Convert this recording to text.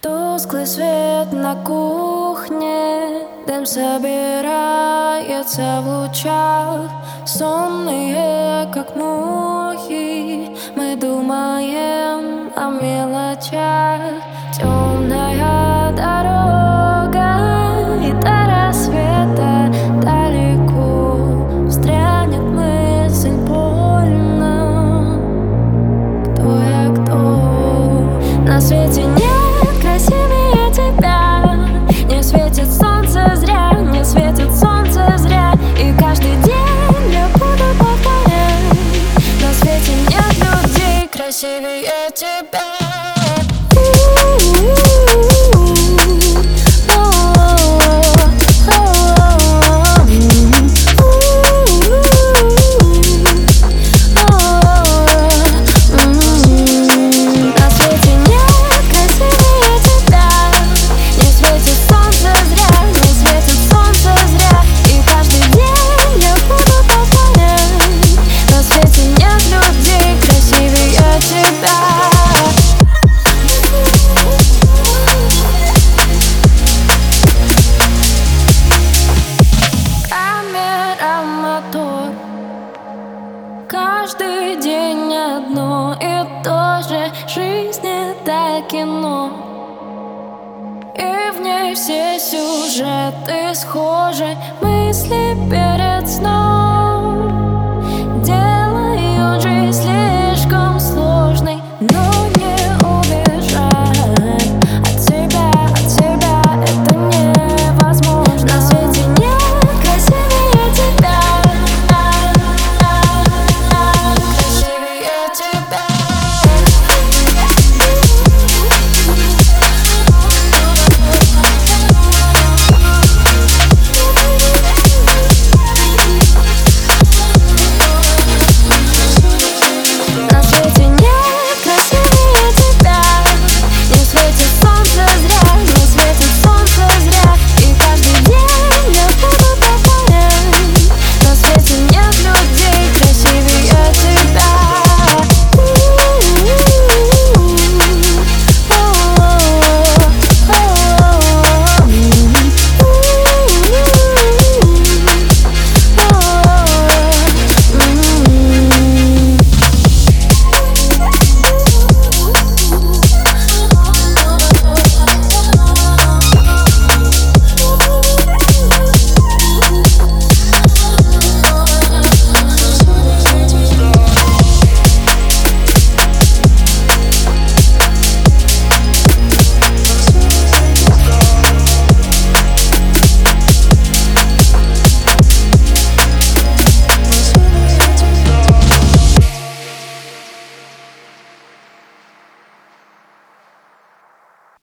Тусклый свет на кухне, дым собирается в лучах. Сонные, как мухи, мы думаем о мелочах. Темная дорога, и до рассвета далеко встрянет мысль больно. Кто я, кто? На свете нет красивее тебя. Не светит солнце зря, не светит солнце зря. И каждый день я буду повторять: на свете нет людей красивее тебя. Каждый день одно и то же. Жизнь — это кино, и в ней все сюжеты схожи. Мысли перед сном.